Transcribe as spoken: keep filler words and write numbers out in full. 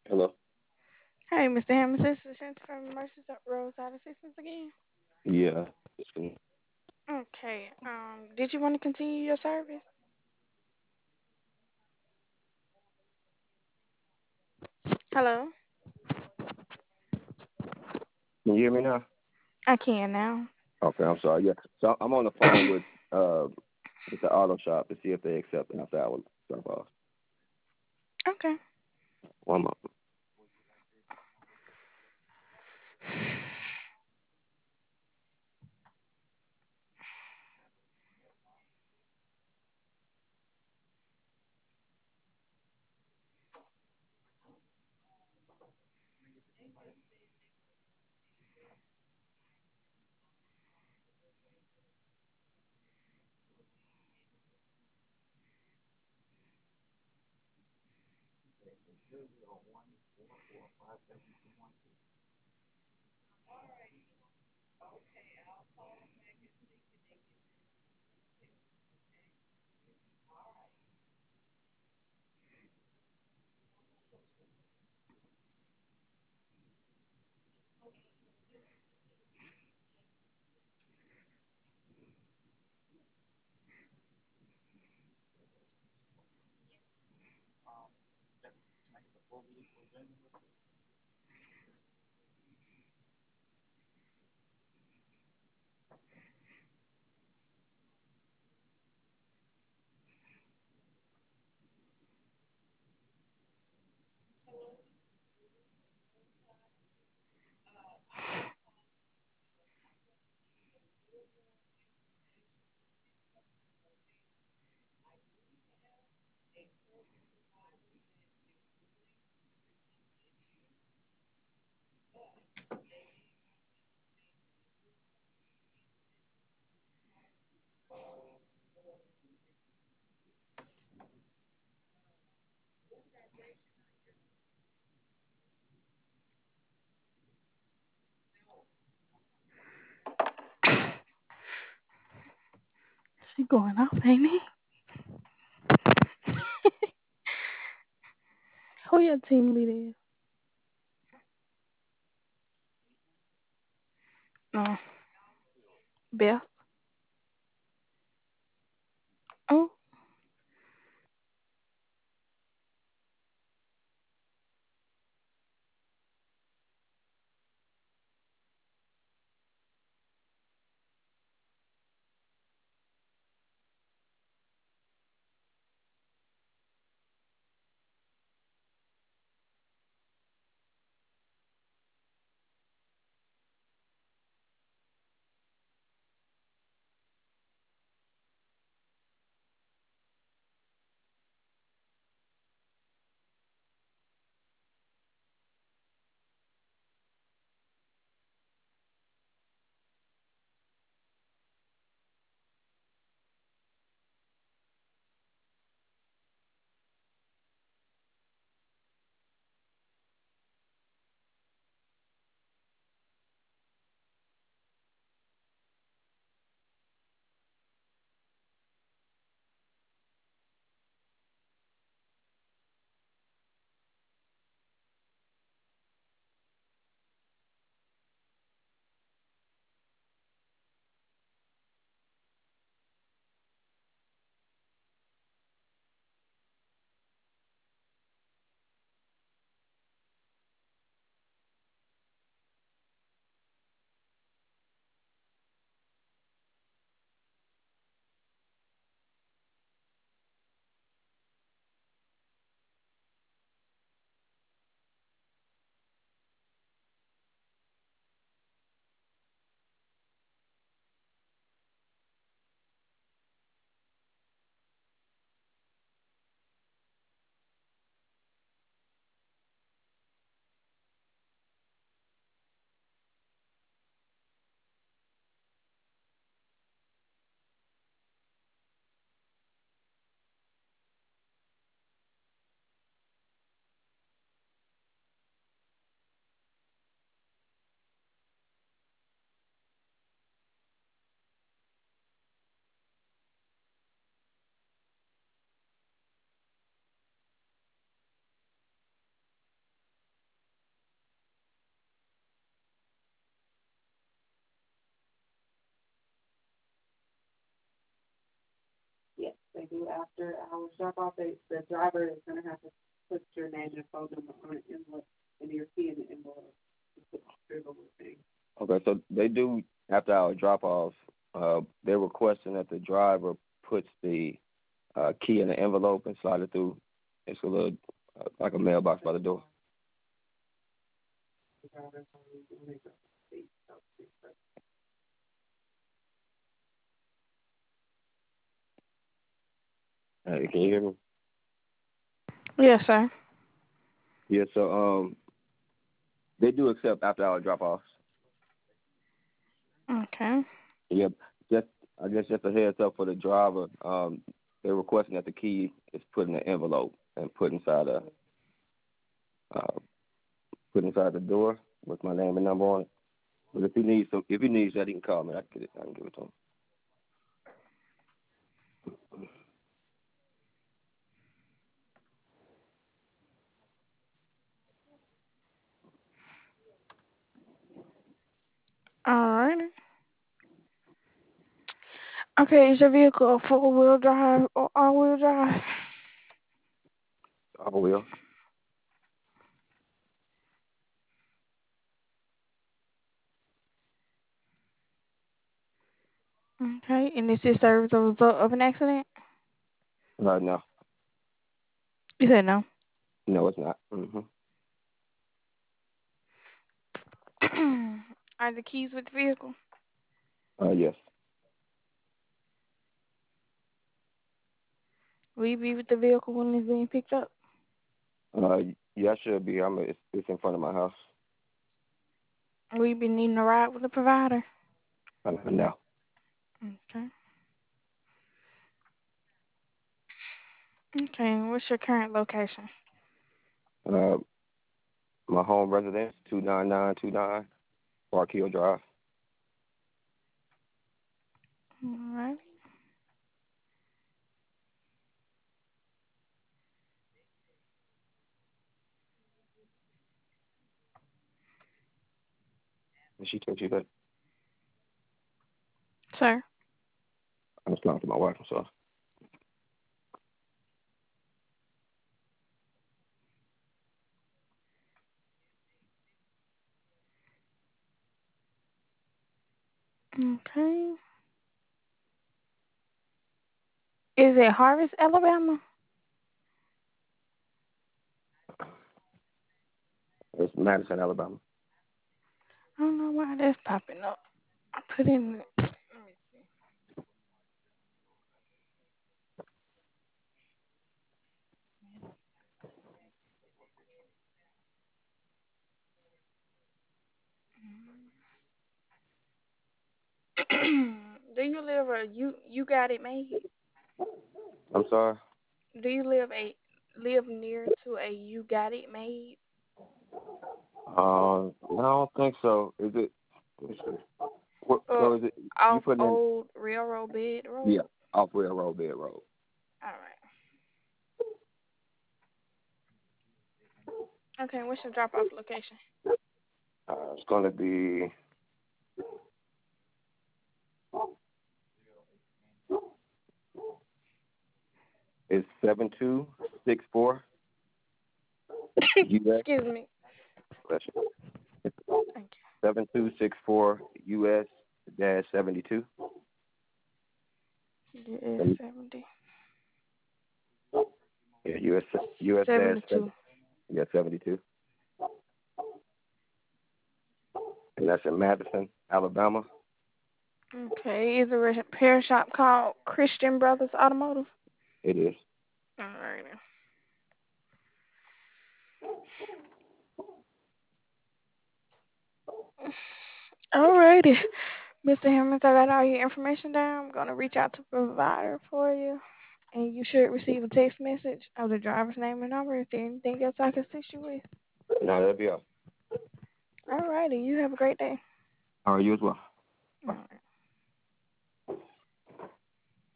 Hello. Hey, mister Hammond, this is Shanti from Mercy's Roadside Assistance again. Yeah. It's me. Okay. Um, did you want to continue your service? Hello. Can you hear me now? I can now. Okay, I'm sorry. Yeah. So I'm on the phone with uh with the auto shop to see if they accept after hour drop off. Okay. One moment. She going off, ain't he? Who your team leader is? No, Beth. Oh, Okay, so they do after our drop off. Uh, they're requesting that the driver puts the uh, key in the envelope and slide it through. It's a little uh, like a mailbox by the door. Hey, can you hear me? Yes, sir. Yeah. So um, they do accept after our drop offs. Okay. Yep. Just I guess just a heads up for the driver. Um, they're requesting that the key is put in the envelope and put inside a uh, put inside the door with my name and number on it. But if he needs some, if he needs that, he can call me. I can get it. I can give it to him. All right. Okay, is your vehicle a four wheel drive or all wheel drive? I will. Okay, and is this service a result of an accident? Uh, no, You said no. no, it's not. Mm-hmm. Are the keys with the vehicle? Uh, yes. Will you be with the vehicle when it's being picked up? Uh, yeah, I should be. I'm. It's, it's in front of my house. Will you be needing a ride with the provider? Uh, no. Okay. Okay, and what's your current location? Uh, my home residence, two nine nine two nine, Park Hill Drive. All right. And she told you that. Sir. I was talking to my wife. I'm sorry. Okay. Is it Harvest, Alabama? It's Madison, Alabama. I don't know why that's popping up. I put in. Let me see. Do you live a you you got it made? I'm sorry. Do you live a live near to a you got it made? Um, I don't think so. Is it? Let me see. What, Uh, so is it? You off put in? old railroad bed Yeah, road. off Railroad Bed Road. All right. Okay. What's your drop off location? Uh, it's gonna be. It's seven two six four U S. Excuse me. Thank Seven two six four U S dash seventy two. you. U S seventy. Yeah, U S U S dash Seventy two. yeah seventy two, and that's in Madison, Alabama. Okay. Is there a repair shop called Christian Brothers Automotive? It is. All right. Alrighty. mister Hammond, I got all your information down. I'm gonna reach out to the provider for you. And you should receive a text message of the driver's name and number. Is there anything else I can assist you with? No, that'll be all. Alrighty. You have a great day. All right, you as well. All right.